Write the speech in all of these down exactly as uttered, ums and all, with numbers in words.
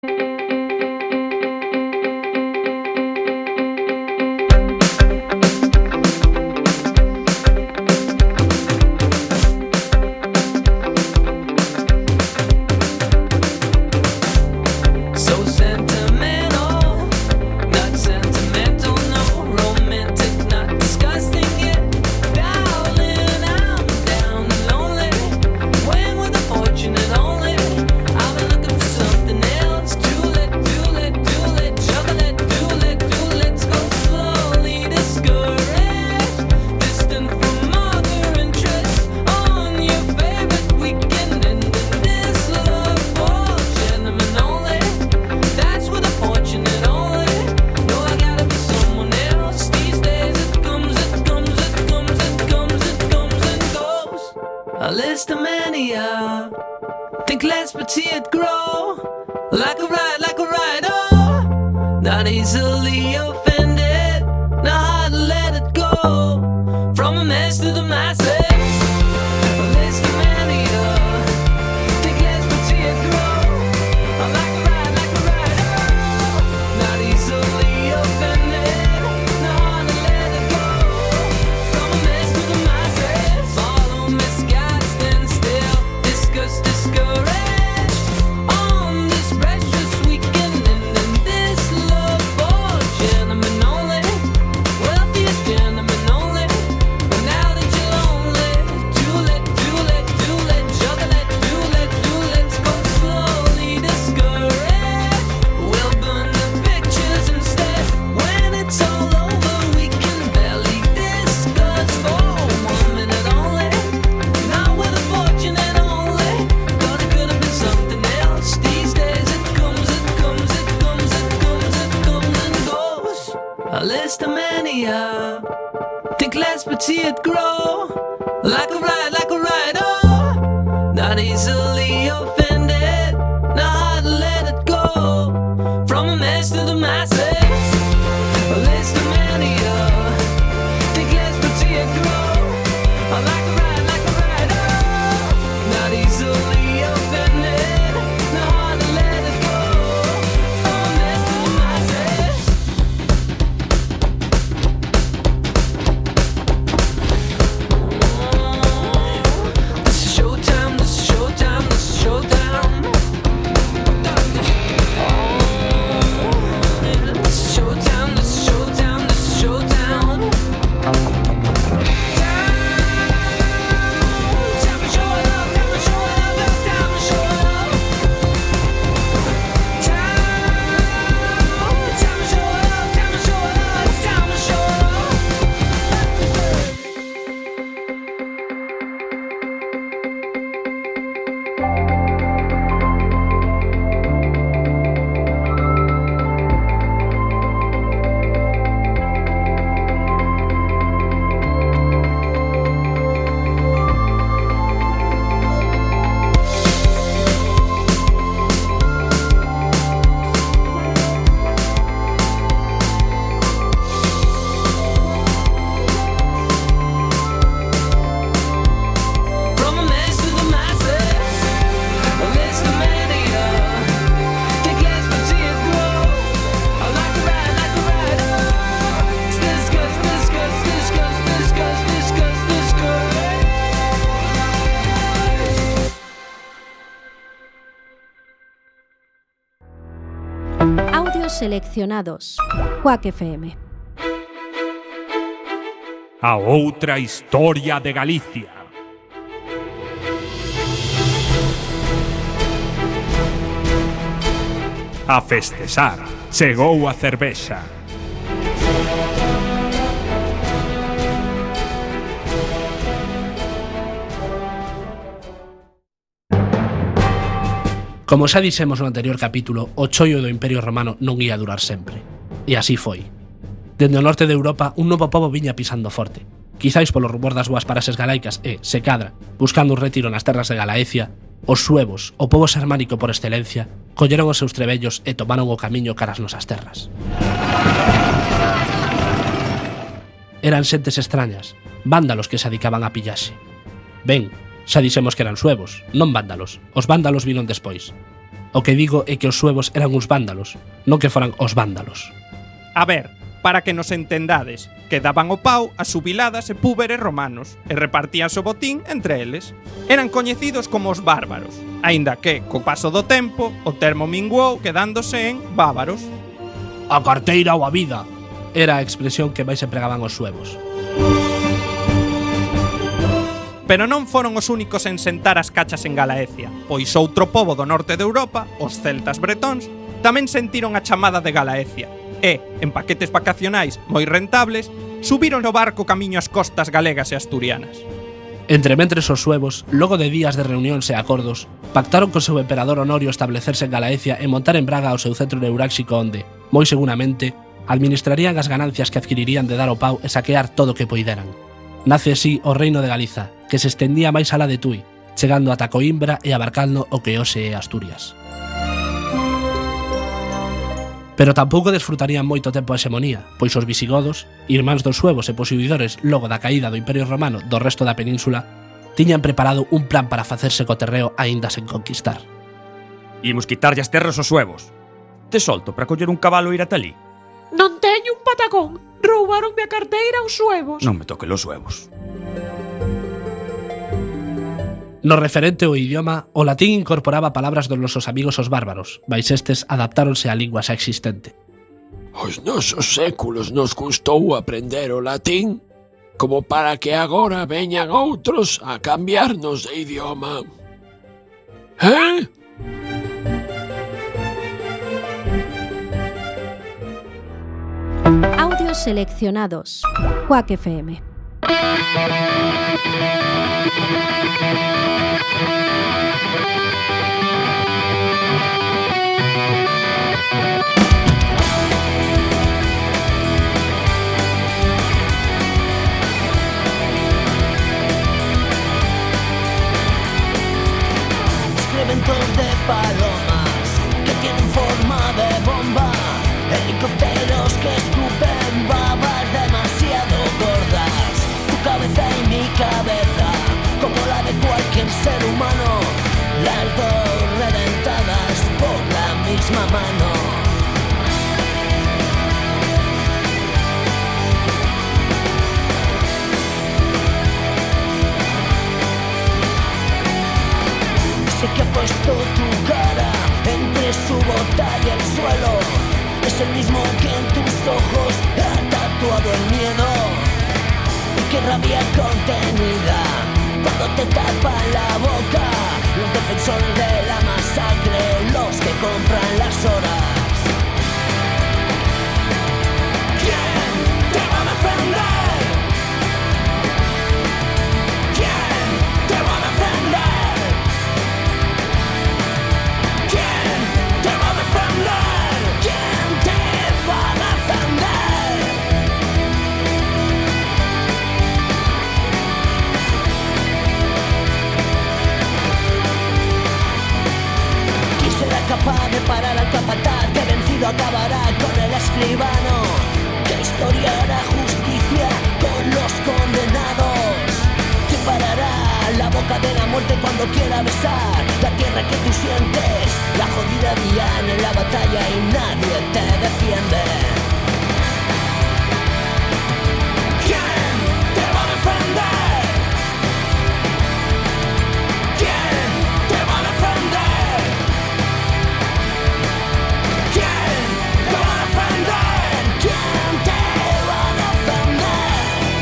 Seleccionados. Quack F M. A outra historia de Galicia. A festexar, chegou a cervexa. Como xa dixemos no anterior capítulo, o choio do Imperio Romano non ia durar sempre. E así foi. Dende o norte de Europa, un novo pobo viña pisando forte. Quizáis polo rumor das boas paraxes galaicas e, se cadra, buscando un retiro nas terras de Galaecia, os suevos, o pobo xermánico por excelencia, colleron os seus trebellos e tomaron o camiño caras nosas terras. Eran xentes extrañas, vándalos que se adicaban a pillaxe. Ben, xa dixemos que eran suevos, non vándalos. Os vándalos vinon despois. O que digo é que os suevos eran uns vándalos, non que foran os vándalos. A ver, para que nos entendades, que daban o pau a subiladas e púberes romanos e repartíanse o botín entre eles. Eran coñecidos como os bárbaros, aínda que, co paso do tempo, o termo minguou quedándose en bávaros. A carteira ou a vida era a expresión que máis empregaban os suevos. Pero non foron os únicos en sentar as cachas en Galaecia, pois outro pobo do norte de Europa, os celtas bretóns, tamén sentiron a chamada de Galaecia e, en paquetes vacacionais moi rentables, subiron o barco camiño ás costas galegas e asturianas. Entre mentres os suevos, logo de días de reunións e acordos, pactaron co seu emperador Honorio establecerse en Galaecia e montar en Braga o seu centro neuráxico onde, moi seguramente, administrarían as ganancias que adquirirían de dar o pau e saquear todo o que poideran. Nace así o reino de Galiza, que se estendía máis alá de Tui, chegando ata Coimbra e abarcando o que hoxe é Asturias. Pero tampouco desfrutarían moito tempo a hexemonía, pois os visigodos, irmáns dos suevos e posuidores logo da caída do Imperio Romano do resto da península, tiñan preparado un plan para facerse co terreo aínda sen conquistar. Imos quitarlle as terras aos suevos. Te solto para coller un cabalo e ir ata ali. Non teño un patacón. Roubaronme a carteira aos suevos. Non me toque los suevos. No referente ao idioma, o latín incorporaba palabras dos nosos amigos os bárbaros, mais estes adaptáronse á lingua xa existente. Os nosos séculos nos custou aprender o latín como para que agora veñan outros a cambiarnos de idioma. Eh? Audios seleccionados. Quack F M. Escribentos de palomas que tienen forma de bomba, helicópteros que escupen babas demasiado gordas. Tu cabeza y mi cabeza, como la de cualquier ser humano, las dos reventadas por la misma mano. Sé que ha puesto tu cara entre su bota y el suelo. Es el mismo que en tus ojos ha tatuado el miedo. Y qué rabia contenida cuando te tapan la boca los defensores de la masacre, los que compran las horas. ¿Quién te va a defender? ¿Quién te va a defender? ¿Quién te va a defender? ¿Quién te va a defender? ¿Quién será capaz de parar al capataz que vencido acabará con el escribano? ¿Qué historia hará justicia con los condenados? ¿Quién parará la boca de la muerte cuando quiera besar la tierra que tú sientes? La jodida Diana en la batalla y nadie te defiende. ¿Quién te va a defender? ¿Quién te va a defender? ¿Quién te va a defender? ¿Quién te va a defender?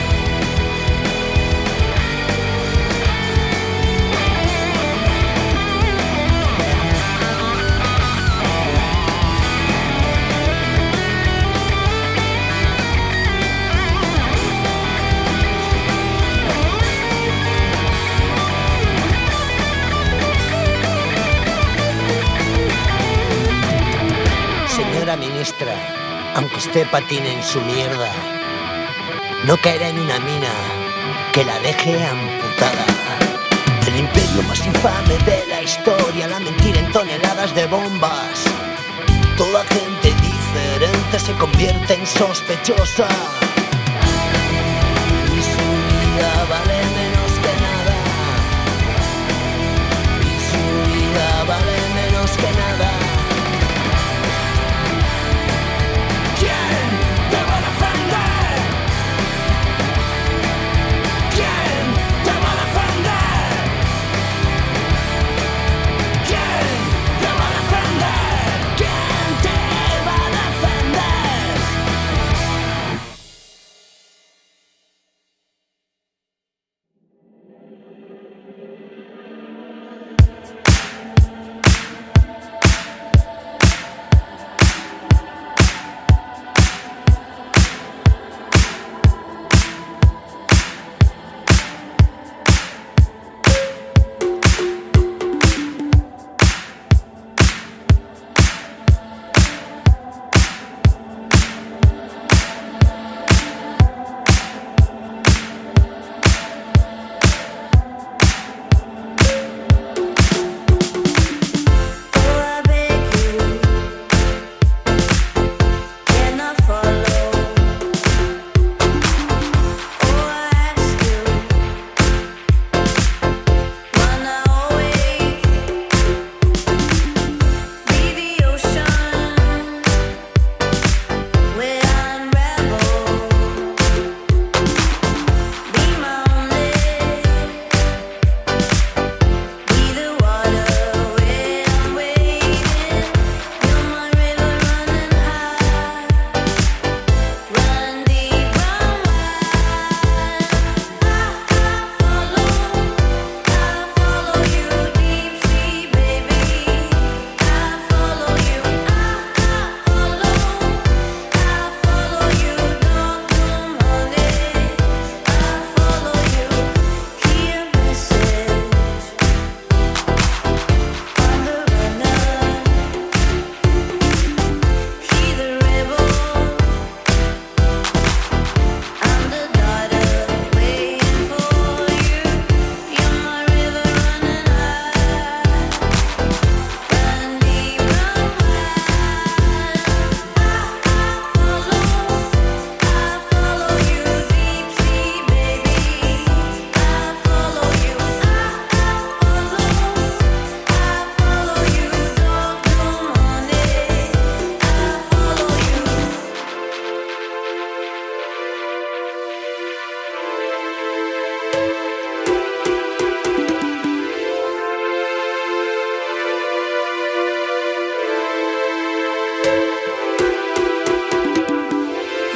Señora ministra, aunque esté patín en su mierda, no caerá en una mina que la deje amputada. El imperio más infame de la historia, la mentira en toneladas de bombas. Toda gente diferente se convierte en sospechosa. Y su vida vale menos que nada. Y su vida vale menos que nada.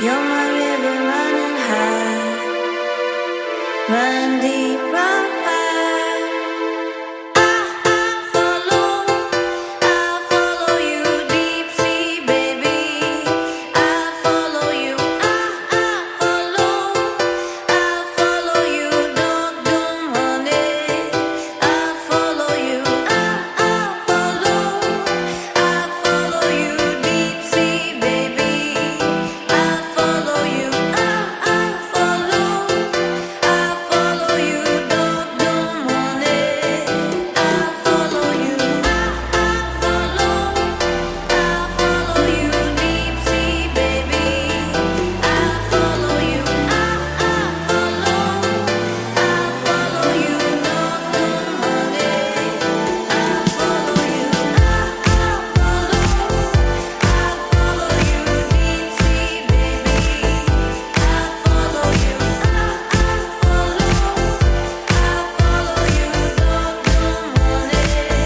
You're my river running high, run deep, run wide. I, I follow, I follow you, deep sea baby. I follow you, I, I follow, I follow you, don't do money. I follow you, I, I follow, I follow you, deep sea baby. I follow you, I, I follow, I follow you, don't do money. I follow you, I, I follow, I follow you, deep sea baby. I follow you, I, I follow, I follow you, don't do money. I follow you, I, I follow, I follow you, deep sea baby. I follow you, I, I follow, I follow you, don't do money.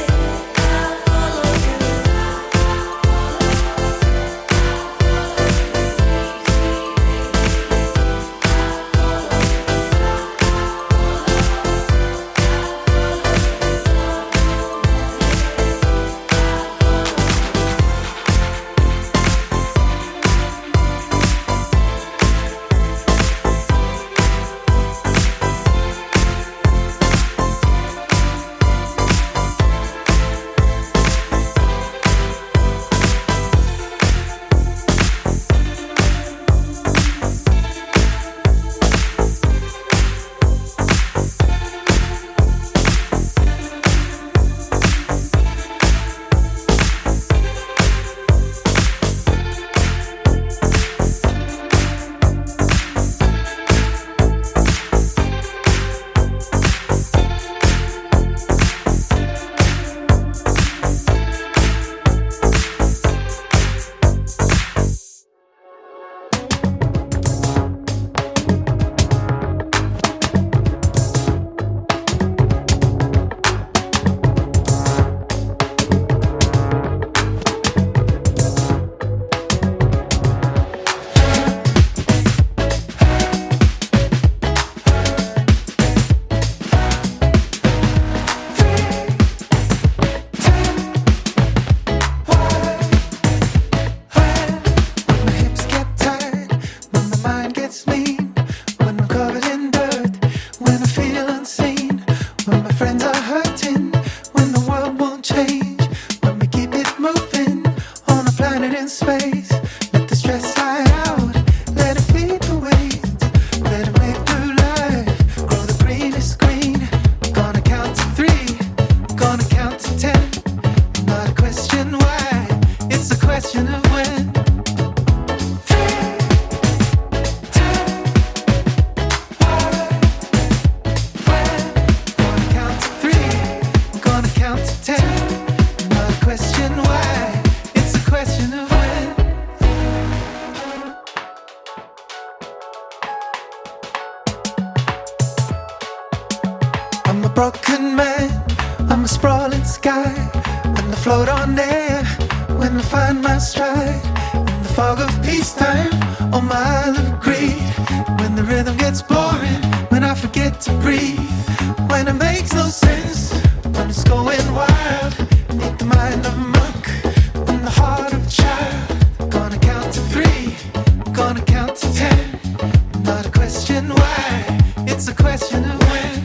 broken man, I'm a sprawling sky, and I float on air when I find my stride. In the fog of peacetime, on my isle of greed, when the rhythm gets boring, when I forget to breathe, when it makes no sense, when it's going wild, need the mind of a monk and the heart of a child. Gonna count to three, gonna count to ten, not a question why, it's a question of when.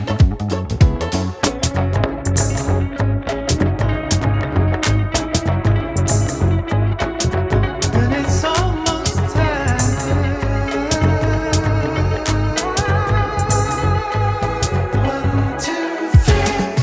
One, two, three.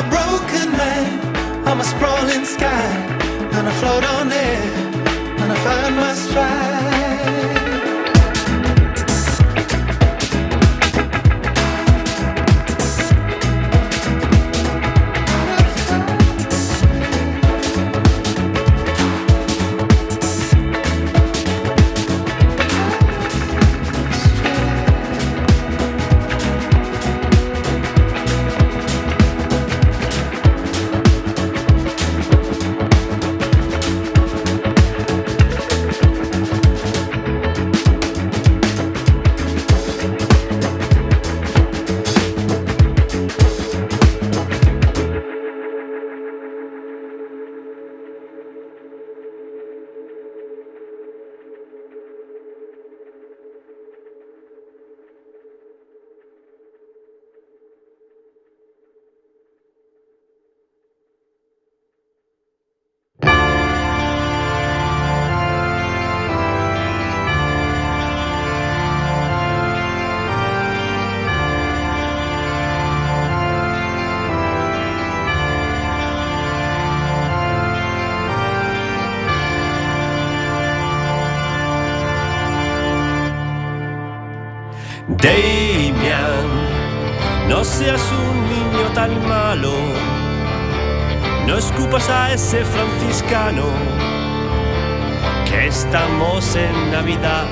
a broken man, I'm a sprawling sky, and I float on air, and I find my stride. Damian, no seas un niño tan malo, no escupas a ese franciscano, que estamos en Navidad.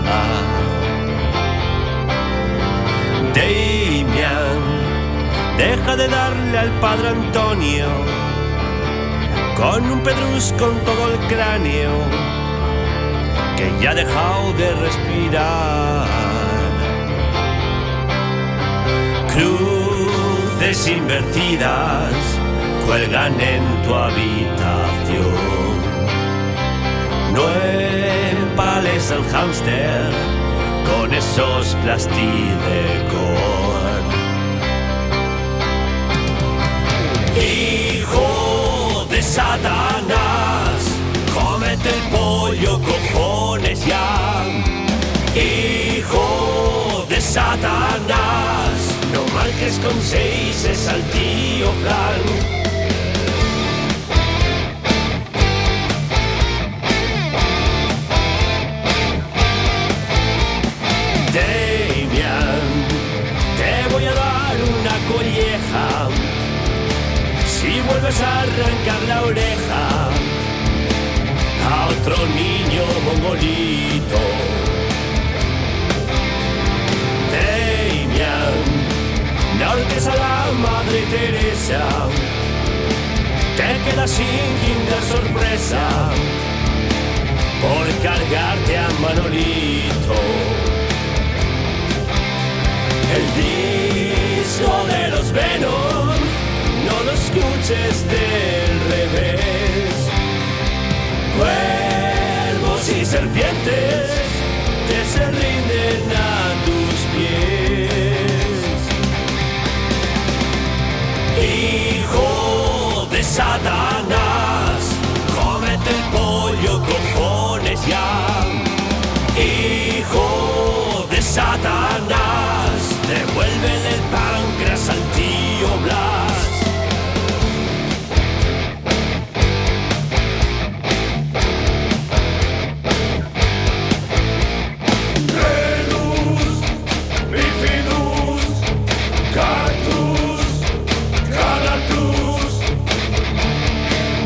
Damian, deja de darle al padre Antonio con un pedrusco en todo el cráneo, que ya ha dejado de respirar. Cruces invertidas cuelgan en tu habitación. No empales al hámster con esos plastidecor. Hijo de Satanás, cómete el pollo, cojones ya. Hijo de Satanás, no marques con seis, es al tío Frank. Damian, te voy a dar una colleja si vuelves a arrancar la oreja a otro niño mongolito. No olvides a la Madre Teresa, te quedas sin quinta sorpresa por cargarte a Manolito. El disco de los Venom, no lo escuches del revés. Cuervos y serpientes que se rinden a tus pies. Hijo de Satanás, cómete el pollo, cojones ya. Hijo de Satanás, devuélvele el páncreas al tío Blas. Venus, Bifidus, Cactus, Canatus,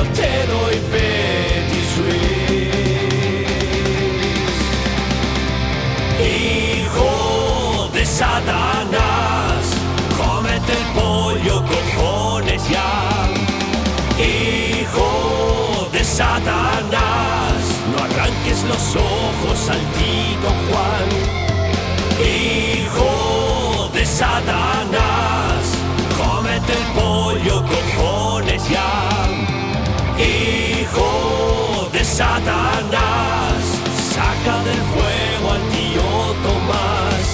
te doy petit suisse. Hijo de Satanás, cómete el pollo, cojones ya. Hijo de Satanás, no arranques los ojos al Tito Juan. Hijo de Satanás, cómete el pollo, cojones ya. Hijo de Satanás, saca del fuego al tío Tomás.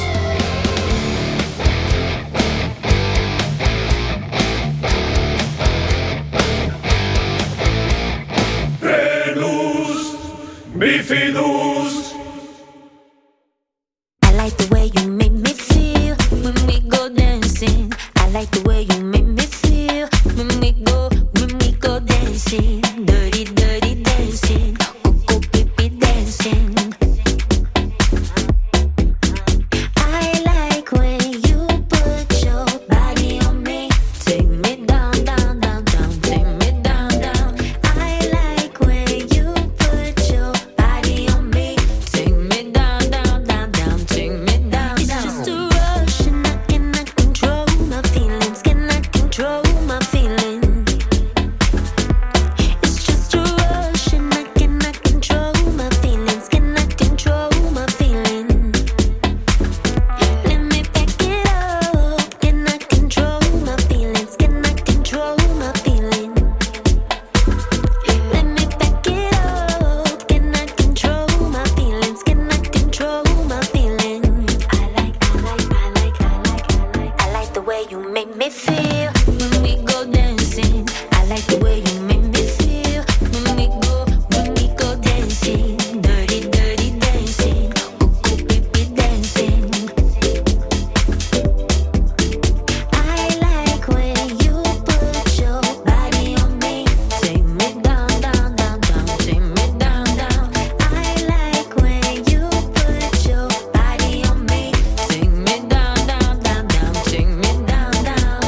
Renus, bifidus. I like the way you make me feel when we go dancing. I like the way you make me feel when we go, when we go dancing. Dirty, dirty dancing, coco pipi dancing. I like when you put your body on me. Take me down, down, down, down, take me down, down. I like when you put your body on me. Take me down, down, down, down, take me down, down. It's just a rush and I cannot control my feelings, cannot control my feelings. It's just a rush and I cannot control my feelings, cannot control my feelings. Let me back it up, cannot control my feelings, cannot control my feelings. Let me back it up, cannot control my feelings, cannot control my feelings. I like, I like, I like, I like, I like, I like the way you make me feel when we go dancing. I like the way you make me feel when we go, when we go dancing. Dirty, dirty dancing, coco pipi dancing. I like when you put your body on me. Take me down, down, down, down, take me down, down. I like when you put your body on me. Take me down, down, down, down, take me down, down.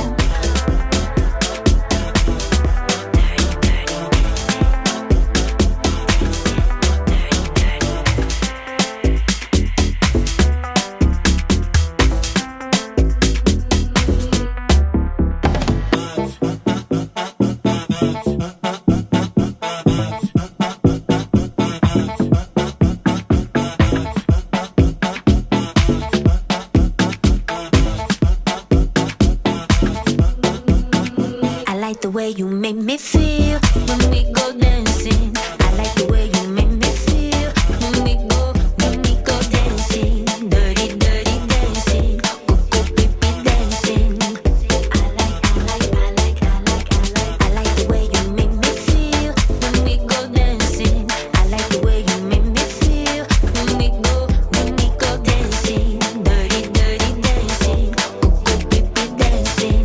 I like the way you make me feel when we go dancing. I like the way you make me feel when we go, when we go dancing. Dirty, dirty dancing, coco pipi dancing. I like, I like, I like, I like, I like, I like the way you make me feel when we go dancing. I like the way you make me feel when we go, when we go dancing. Dirty, dirty dancing, coco pipi dancing.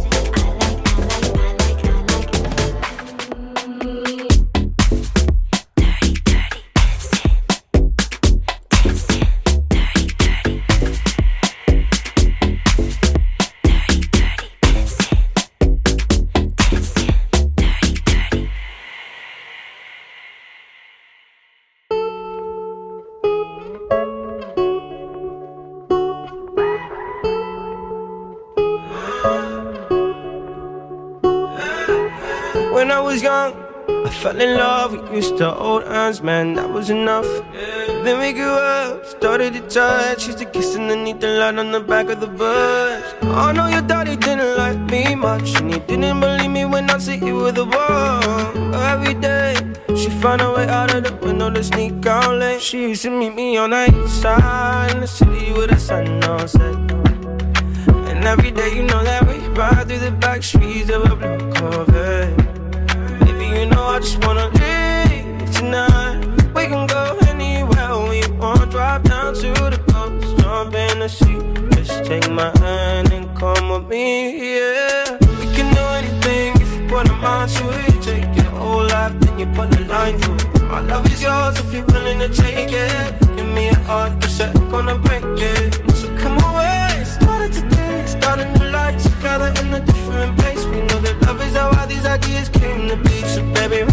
When I was young, I fell in love. We used to hold hands, man, that was enough. Then we grew up, started to touch. Used to kiss underneath the light on the back of the bus. I know your daddy didn't like me much, and he didn't believe me when I said you were the one. Every day, she found a way out of the window to sneak out late. She used to meet me on the east side in the city with the sun on set. And every day, you know that we ride through the back streets of a blue Corvette. Baby, you know I just wanna leave tonight. We can go anywhere we want. Drive down to the coast, jump in the sea. Just take my hand and come with me, yeah. We can do anything if you put a mind to it. Take your whole life, then you put a line through it. My love is yours if you're willing to take it. Give me a heart, cause I'm gonna break it. So come away, started today. Start a new life together in a different place. We know that love is how all these ideas came to be. So baby,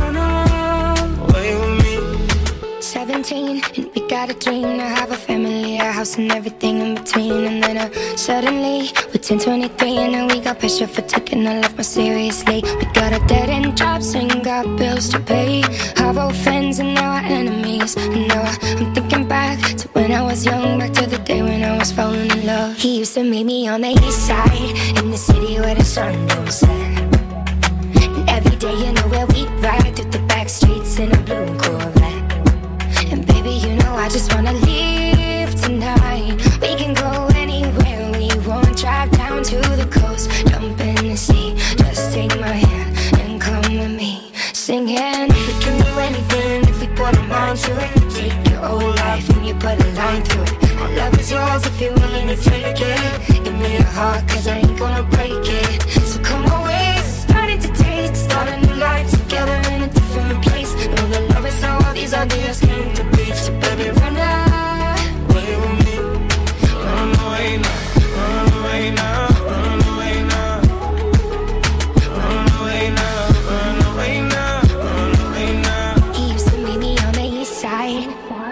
dream to have a family, a house and everything in between. And then uh, suddenly we're ten, twenty-three, and now we got pressure for taking our life more seriously. We got a dead end jobs and got bills to pay. Our old friends and now our enemies. And now I, I'm thinking back to when I was young, back to the day when I was falling in love. He used to meet me on the east side, in the city where the sun don't set. And every day, you know where we ride through the back streets in a blue Corvette. And baby, you know I just wanna live tonight. We can go anywhere we want. Drive down to the coast, jump in the sea. Just take my hand and come with me, singing. We can do anything if we put our mind to it. Take your whole life and you put a line through it. My love is yours if you're willing to take it. Give me your heart, cause I ain't gonna break it. So come away, starting to taste. Start a new life together in a different place. Know the love is how all these ideas came to be. So baby, run away with me. Run away now, run away now, run away now. Run away now, run away now, run away now. He used to meet me on the east side.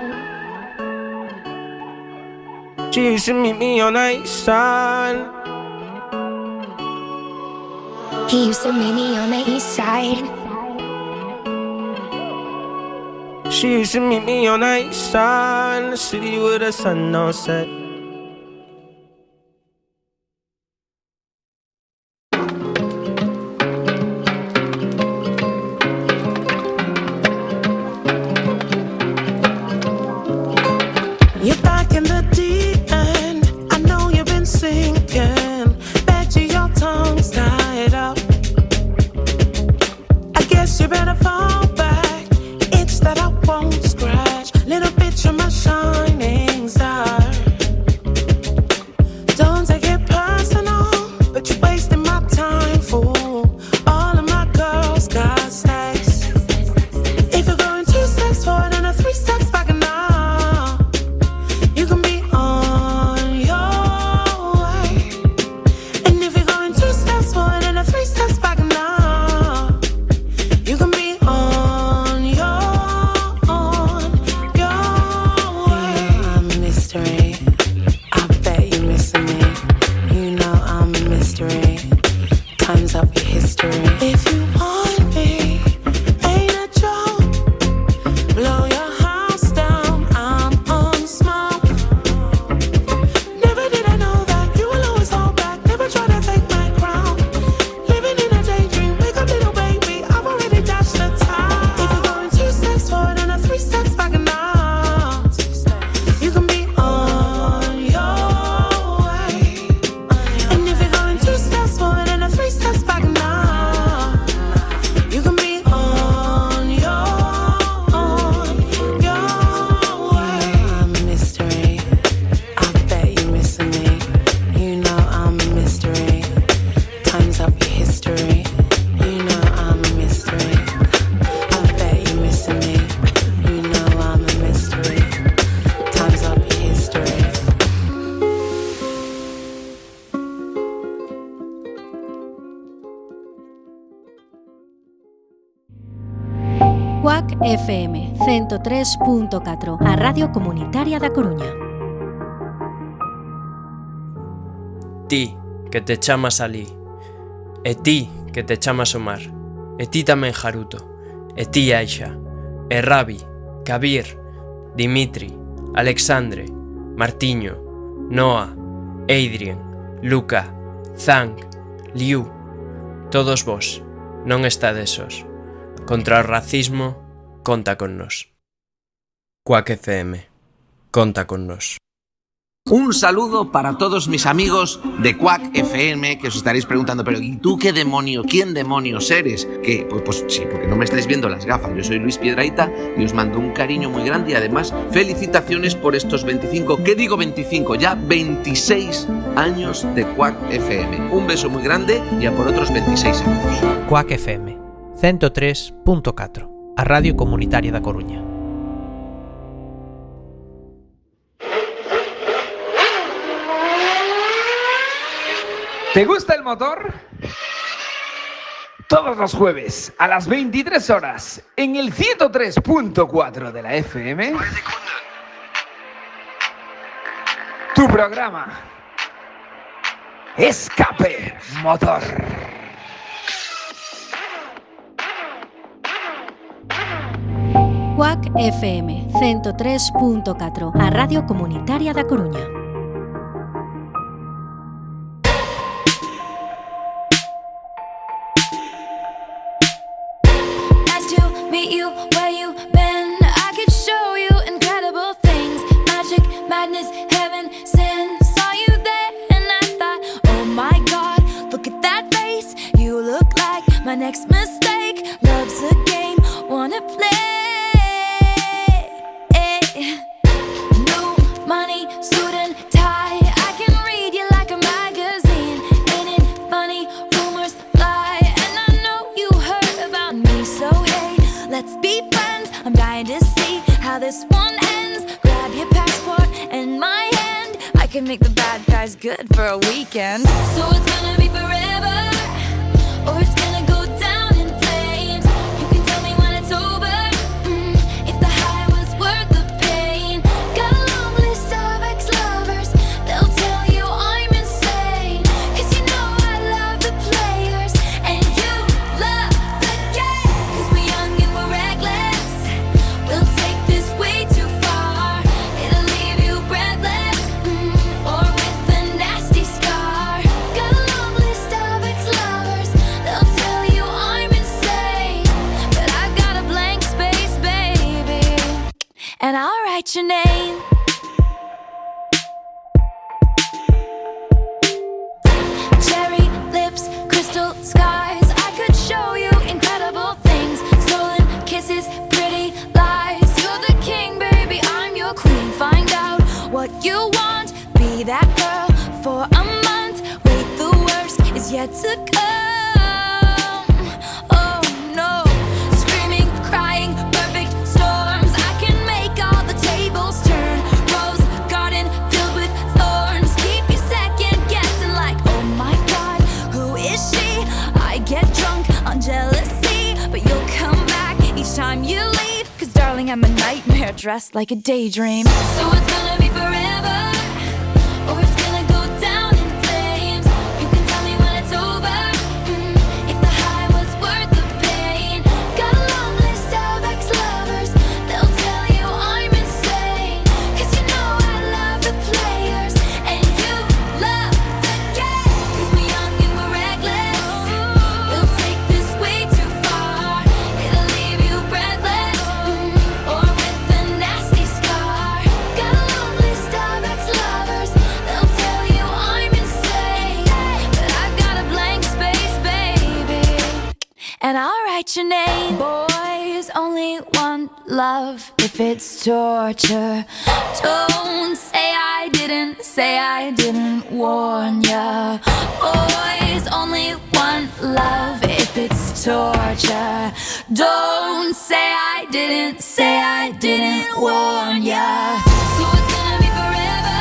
She used to meet me on the east side. He used to meet me on the east side. She used to meet me on the east side, in the city where the sun don't set. You're back in the deep end. I know you've been sinking. Bet you your tongue's tied up. I guess you better fall back. It's that I won't scratch. Little bitch, you're my shining star. Don't take it personal, but you're wasting my time, fool. All of my girls got stacks. If you're going two steps forward and a three steps back now, you can be on your way. And if you're going two steps forward and a three steps back now, you can be on your, on your way. I'm a mystery. I bet you're missing me. You know I'm a mystery. Time's up your history. If you want me, ain't a joke. Blow your house down, I'm on smoke. Never did I know that you will always hold back. Never try to take my crown. Living in a daydream, wake up little baby, I've already dashed the time. If you're going two steps forward and a three steps back now, you can be on your way. And if you're going two steps forward and a three steps back now, you can be on your, on your way. I'm a mystery. I bet you're missing me. You know I'm a mystery. Time's up your history. You know I'm a mystery. I bet you're missing me. You know I'm a mystery. Time's up your history. Quack F M ciento tres punto catro, a Radio Comunitaria da Coruña. Ti, que te chamas Alí, e ti, que te chamas Omar, e ti tamén Haruto, e ti Aisha, e Rabi, Kabir, Dimitri, Alexandre, Martiño, Noah, Adrien, Luca, Zhang, Liu, todos vos, non estades sós. Contra o racismo, conta con nos. Quack F M, conta con nos. Un saludo para todos mis amigos de Quack F M, que os estaréis preguntando, pero ¿y tú qué demonio, quién demonios eres? Que pues, pues sí, porque no me estáis viendo las gafas. Yo soy Luis Piedrahita y os mando un cariño muy grande y además felicitaciones por estos veinticinco, ¿qué digo veinticinco? Ya veintiséis años de Quack F M. Un beso muy grande y a por otros veintiséis años. Quack F M, ciento tres punto catro, a Radio Comunitaria da Coruña. ¿Te gusta el motor? Todos los jueves a las veintitrés horas en el ciento tres punto cuatro de la F M Tu programa. Escape Motor. Quack F M ciento tres punto catro, a Radio Comunitaria da Coruña. Nice to meet you, where you been? I could show you incredible things. Magic, madness, heaven, sin. Saw you there and I thought, oh my God, look at that face. You look like my next mistake. Love's a game, wanna play. New money, suit and tie. I can read you like a magazine. Ain't it funny? Rumors fly, and I know you heard about me. So hey, let's be friends. I'm dying to see how this one ends. Grab your passport and my hand. I can make the bad guys good for a weekend. So it's gonna be forever, or it's gonna go down in flames. You can tell me when it's over, mm, if the high was worth the pain. Got a long list of ex-lovers, they'll tell you I'm insane. Cause you know I love the players, and you love the game. Cause we're young and we're reckless, we'll take this way too far. It'll leave you breathless, mm, or with a nasty scar. Got a long list of ex-lovers, they'll tell you I'm insane. But I've got a blank space, baby, and I'll write your name. Cherry lips, crystal skies. I could show you incredible things. Stolen kisses, pretty lies. You're the king, baby, I'm your queen. Find out what you want, be that girl for a month. Wait, the worst is yet to come. Oh no, screaming, crying, perfect storms. I can make all the tables turn. Rose garden filled with thorns. Keep you second guessing like, oh my God, who is she? I get drunk on jealousy, but you'll come back each time you leave. Cause darling, I'm a nightmare dressed like a daydream. So it's gonna be forever, or it's gonna go down in flames. You can tell me when it's over, mm, if the high was worth the pain. Got a long list of ex-lovers, they'll tell you I'm insane. Cause you know I love the players, and you love the game. Cause we're young and we're reckless, we'll take this way too far. It'll leave you breathless, mm, or with a nasty scar. Got a long list of ex-lovers, they'll tell you I'm insane. But I've got a blank space, baby, and I'll write your name. Boys only want love if it's torture. Don't say I didn't, say I didn't warn ya. Boys only want love if it's torture. Don't say I didn't, say I didn't warn ya. So it's gonna be forever,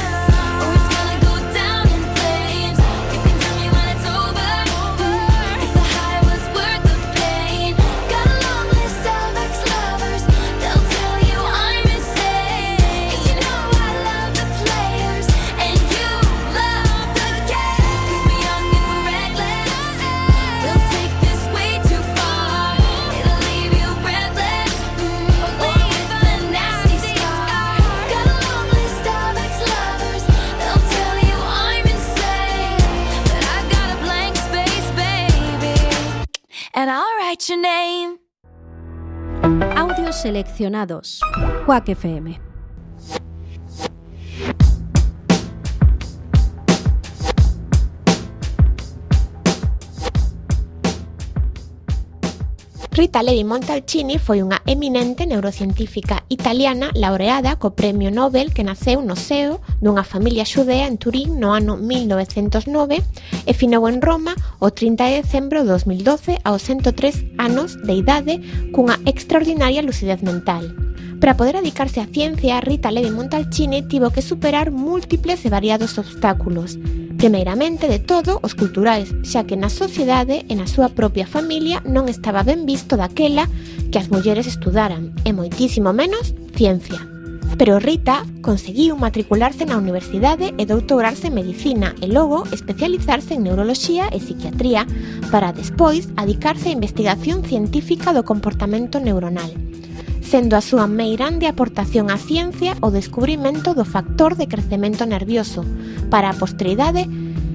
or it's gonna go down in flames. You can tell me when it's over, mm, if the high was worth the pain. Got a long list of ex-lovers, they'll tell you I'm insane. Cause you know I love the players, and you love the game. Cause we're young and we're reckless, we'll take this way too far. It'll leave you breathless, mm, or with a nasty scar. Got a long list of ex-lovers, they'll tell you I'm insane. But I've got a blank space, baby, and I'll write your name. Audios seleccionados. Quack F M. Rita Levi Montalcini foi unha eminente neurocientífica italiana laureada co Premio Nobel que naceu no seo dunha familia xudea en Turín no ano mil novecentos nove e finou en Roma o trinta de decembro de dos mil doce aos ciento tres anos de idade cunha extraordinaria lucidez mental. Para poder dedicarse á ciencia, Rita Levi Montalcini tivo que superar múltiples e variados obstáculos. Primeiramente de todo, os culturais, xa que na sociedade e na súa propia familia non estaba ben visto daquela que as mulleres estudaran, e moitísimo menos ciencia. Pero Rita conseguiu matricularse na universidade e doutorarse en medicina e logo especializarse en neuroloxía e psiquiatría para despois adicarse á investigación científica do comportamento neuronal, sendo a súa meirande aportación á ciencia o descubrimento do factor de crecemento nervioso para a posteridade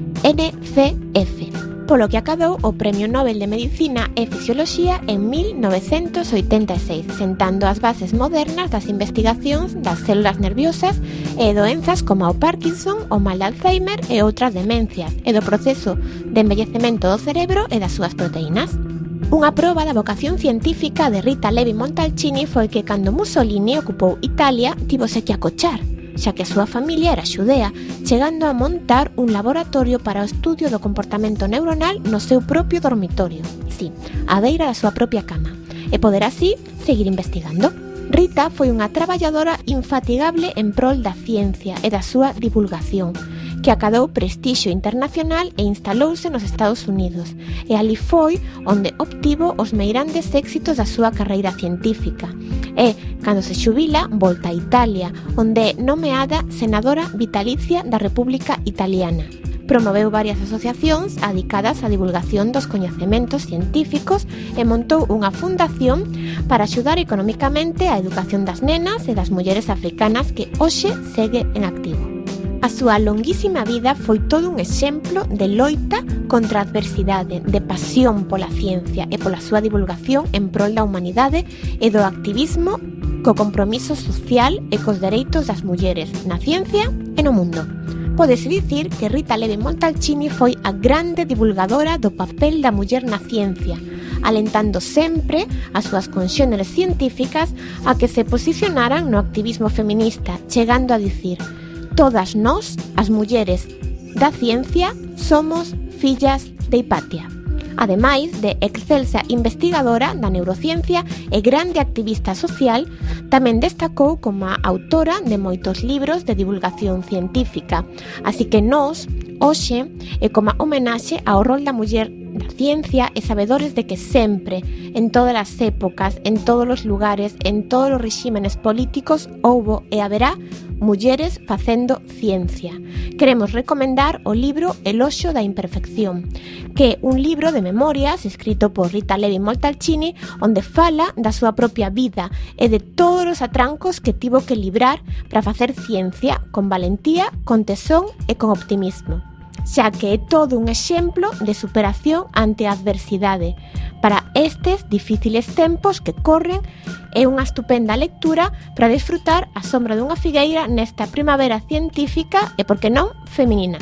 N C F, polo que acadou o Premio Nobel de Medicina e Fisioloxía en mil novecentos oitenta e seis, sentando as bases modernas das investigacións das células nerviosas e doenzas como o Parkinson, o mal de Alzheimer e outras demencias, e do proceso de envellecemento do cerebro e das súas proteínas. Unha proba da vocación científica de Rita Levi Montalcini foi que cando Mussolini ocupou Italia tivose que acochar, xa que a súa familia era xudea, chegando a montar un laboratorio para o estudio do comportamento neuronal no seu propio dormitorio, sí, á beira da súa propia cama, e poder así seguir investigando. Rita foi unha traballadora infatigable en prol da ciencia e da súa divulgación, que acadou prestixio internacional e instalouse nos Estados Unidos, e ali foi onde obtivo os meirandes éxitos da súa carreira científica. E, cando se xubila, volta a Italia, onde é nomeada senadora vitalicia da República Italiana. Promoveu varias asociacións adicadas á divulgación dos coñecementos científicos e montou unha fundación para axudar economicamente a educación das nenas e das mulleres africanas que hoxe segue en activo. A súa longuísima vida foi todo un exemplo de loita contra a adversidade, de pasión pola ciencia e pola súa divulgación en prol da humanidade e do activismo co compromiso social e cos dereitos das mulleres na ciencia e no mundo. Pódese dicir que Rita Levi Montalcini foi a grande divulgadora do papel da muller na ciencia, alentando sempre as súas conxéneres científicas a que se posicionaran no activismo feminista, chegando a dicir: todas nós, as mulleres da ciencia, somos fillas de Hipatia. Ademais de excelsa investigadora da neurociencia e grande activista social, tamén destacou como a autora de moitos libros de divulgación científica. Así que nós, hoxe, é como homenaxe ao rol da muller da ciencia e sabedores de que sempre, en todas as épocas, en todos os lugares, en todos os regímenes políticos, houbo e haberá mulleres facendo ciencia. Queremos recomendar o libro Eloxio da imperfección, que é un libro de memorias escrito por Rita Levi Montalcini, onde fala da súa propia vida e de todos os atrancos que tivo que librar para facer ciencia con valentía, con tesón e con optimismo, xa que é todo un exemplo de superación ante a adversidade. Para estes difíciles tempos que corren, é unha estupenda lectura para disfrutar a sombra dunha figueira nesta primavera científica e, por que non, feminina.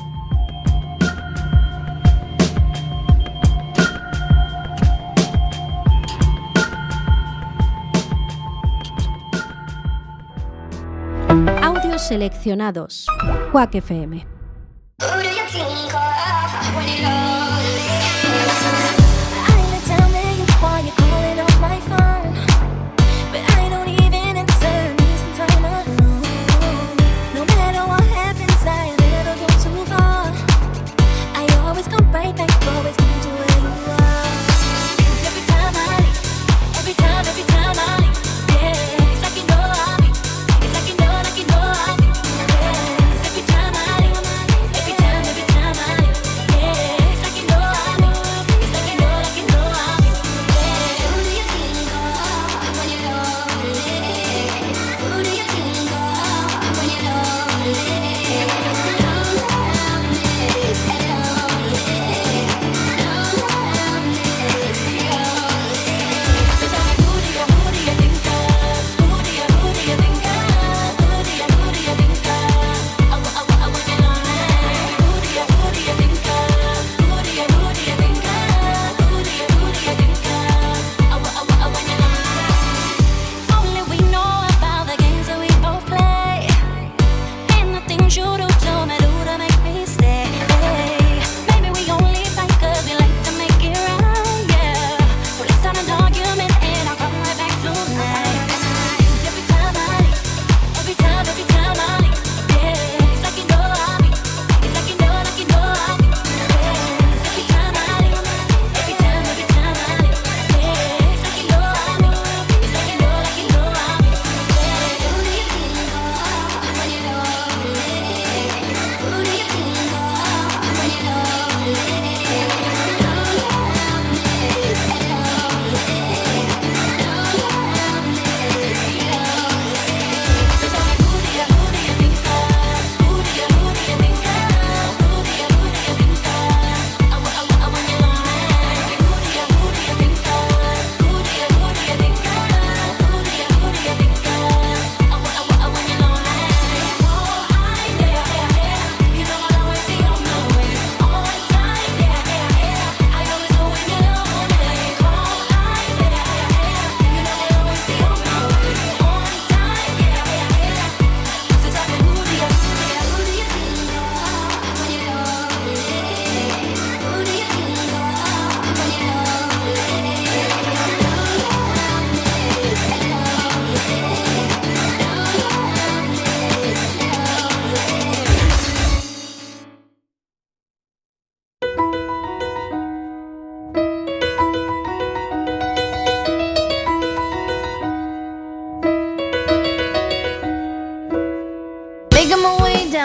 Audios seleccionados. Quack F M.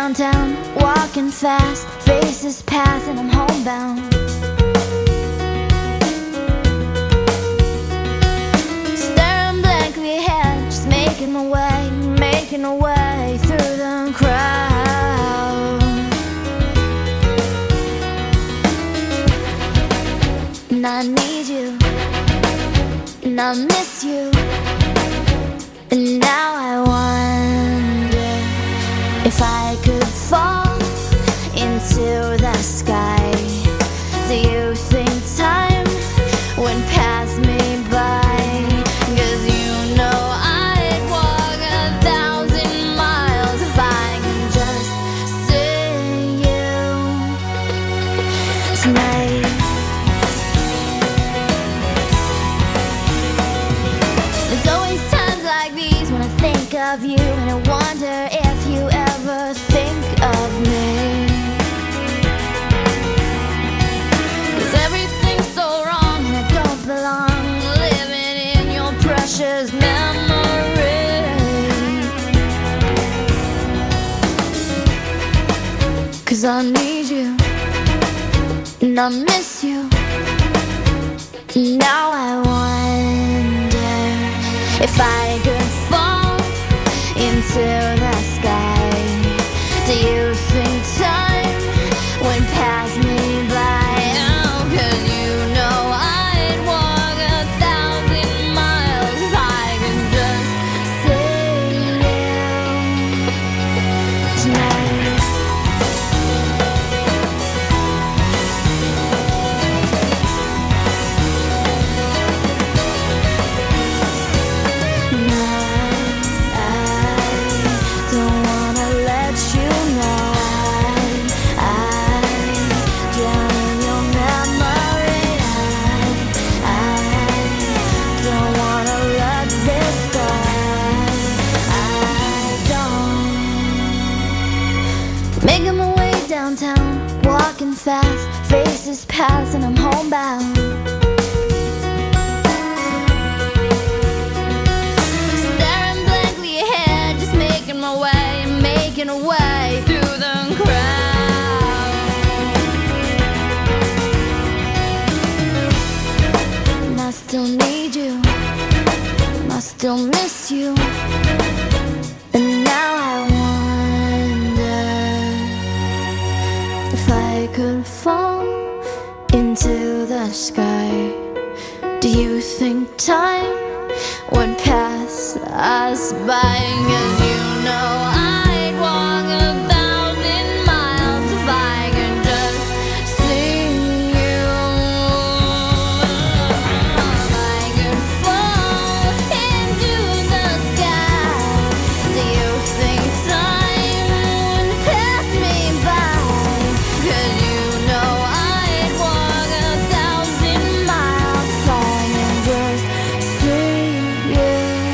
downtown, walking fast, faces pass and I'm homebound. Staring blankly ahead, just making my way, making my way through the crowd. And I need you, and I miss you, and now I wonder if I could fall into the sky. Do you think time would pass me by? 'Cause you know I'd walk a thousand miles if I can just see you tonight. There's always times like these when I think of you, and I wonder if you ever think of me. 'Cause everything's so wrong and I don't belong, living in your precious memory. 'Cause I need you, and I miss you, and now I wonder if I could fall into the sky. Do you think time would pass me by? Oh, 'cause you know I'd walk a thousand miles if I could just see you tonight. Don't wanna let you know I, I drown in your memory. I, I don't wanna let this go. I don't. Making my way downtown, walking fast, faces pass and I'm homebound. Staring blankly ahead, just making my way, making a way through the crowd. And I still need you, and I still miss you, and now I wonder if I could fall into the sky. Do you think time would pass us by? 'Cause you know I'd walk a thousand miles if I could just see you. If I could fall into the sky, do you think time would pass me by? 'Cause you know I'd walk a thousand miles if I can just see you.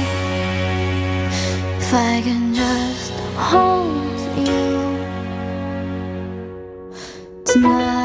If I can just hold you tonight.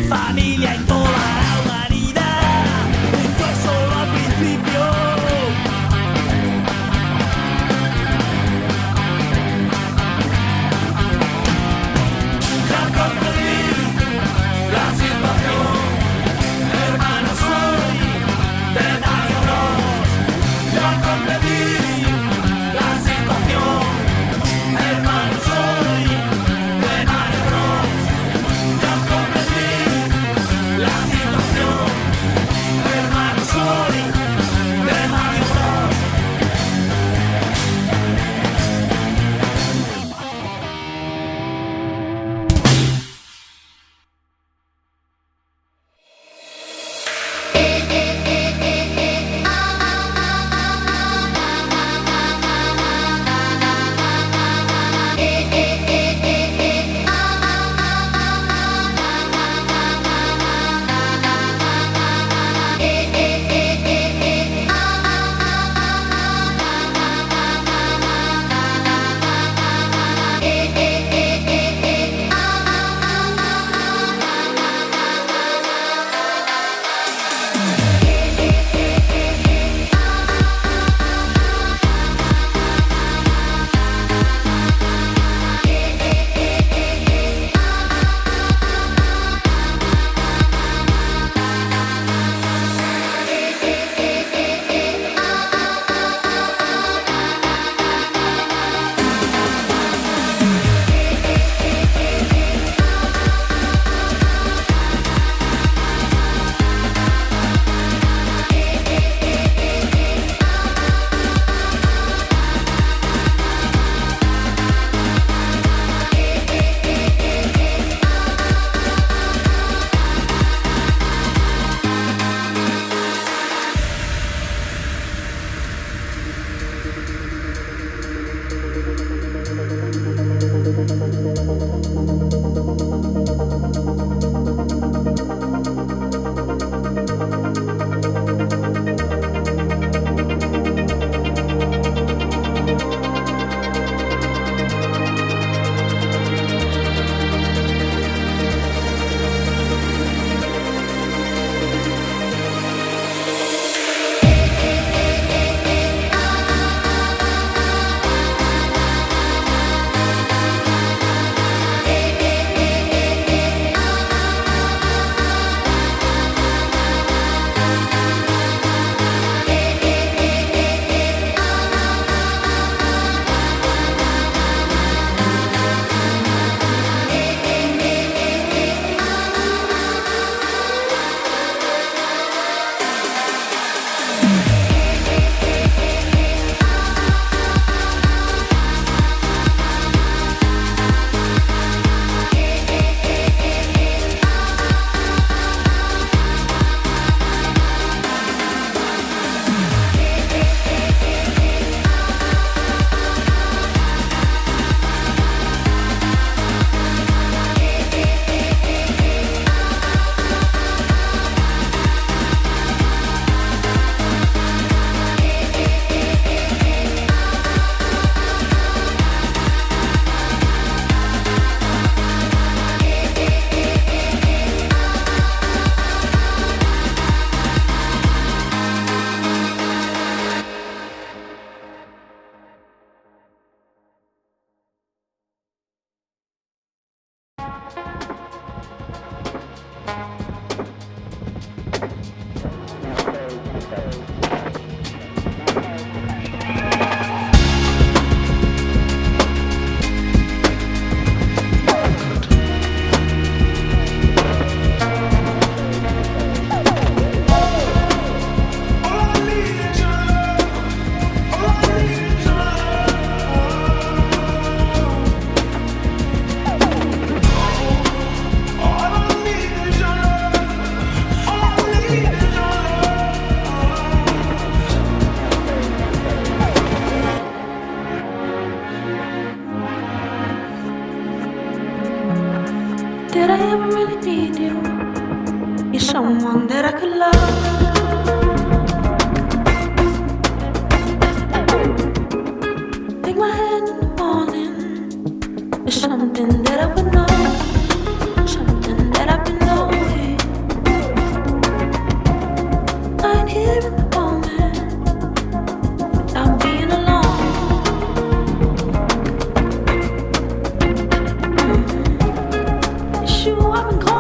familia en toda la humanidad. Esto es solo al principio. Ya comprendí la situación, hermano soy de Mario Bros. Ya comprendí la situación, hermano soy de Mario Bros. Ya comprendí la situación, hermano soy de Mario Bros. Did I ever really need you? You're someone that I could love. Take my hand in the morning. It's something that I would know, something that I've been knowing. I'll call